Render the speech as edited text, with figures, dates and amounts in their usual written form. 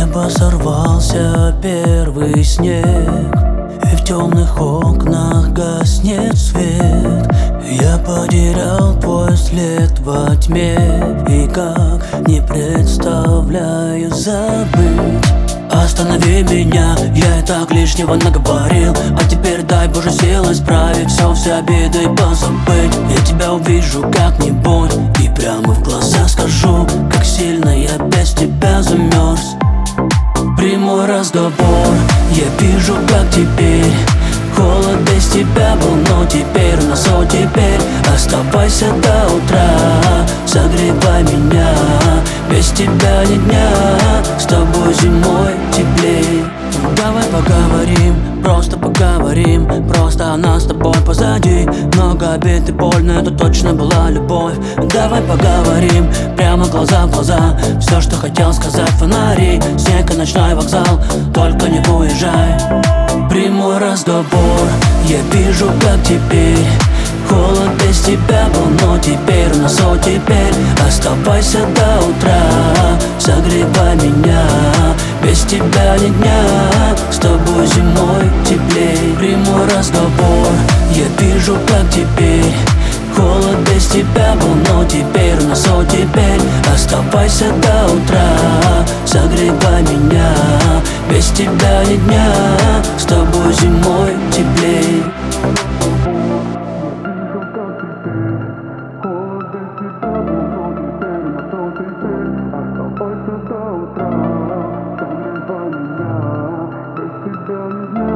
неба сорвался первый снег, и в темных окнах гаснет свет. Я потерял твой след во тьме, и как не представляю забыть. Останови меня, я и так лишнего наговорил. А теперь дай Боже сил исправить все обиды позабыть. Я тебя увижу как-нибудь и прямо в глаза скажу, как сильно я без тебя замерз. Прямой разговор, я вижу, как теперь холод без тебя был, но теперь у нас теперь. Оставайся до утра, согревай меня. Без тебя ни дня, с тобой зимой теплей. Давай поговорим, просто поговорим. Просто она с тобой позади. Много обид и больно, это точно была любовь. Давай поговорим, прямо глаза в глаза. Все, что хотел сказать, фонари, снег и ночной вокзал. Только не уезжай. Прямой разговор, я вижу, как теперь холод без тебя был, но теперь у нас теперь. Оставайся до утра, согревай меня. Без тебя ни дня, с тобой зимой теплей. Прямой разговор, я вижу, как теперь холод без тебя был, но теперь у нас теперь. Оставайся до утра, согревай меня. Без тебя ни дня, с тобой зимой теплей. Оставайся до утра, согревай меня. Без тебя ни дня.